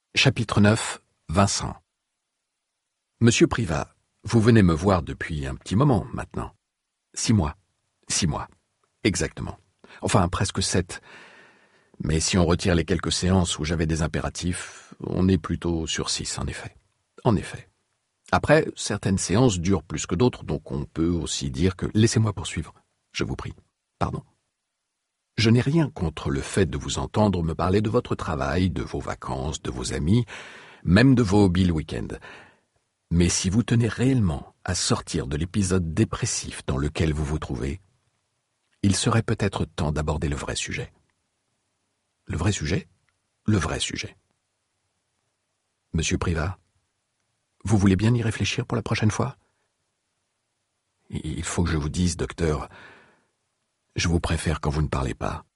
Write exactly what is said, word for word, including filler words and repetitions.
Chapitre neuf. Vincent. Monsieur Privat, vous venez me voir depuis un petit moment maintenant. Six mois. Six mois. Exactement. Enfin, presque sept. Mais si on retire les quelques séances où j'avais des impératifs, on est plutôt sur six, en effet. En effet. Après, certaines séances durent plus que d'autres, donc on peut aussi dire que... Laissez-moi poursuivre, je vous prie. Pardon. Je n'ai rien contre le fait de vous entendre me parler de votre travail, de vos vacances, de vos amis, même de vos hobbies le week-end. Mais si vous tenez réellement à sortir de l'épisode dépressif dans lequel vous vous trouvez, il serait peut-être temps d'aborder le vrai sujet. Le vrai sujet ? Le vrai sujet. Monsieur Privat, vous voulez bien y réfléchir pour la prochaine fois ? Il faut que je vous dise, docteur, je vous préfère quand vous ne parlez pas.